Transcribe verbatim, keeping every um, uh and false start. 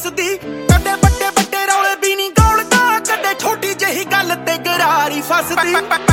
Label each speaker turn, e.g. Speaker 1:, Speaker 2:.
Speaker 1: ਹੱਸਦੀ। ਕਦੇ ਵੱਡੇ ਵੱਡੇ ਰੌਲੇ ਵੀ ਨਹੀਂ ਗੋਲਦਾ, ਕਦੇ ਛੋਟੀ ਜਿਹੀ ਗੱਲ ਤੇ ਗਰਾਰੀ ਫਸਦੀ।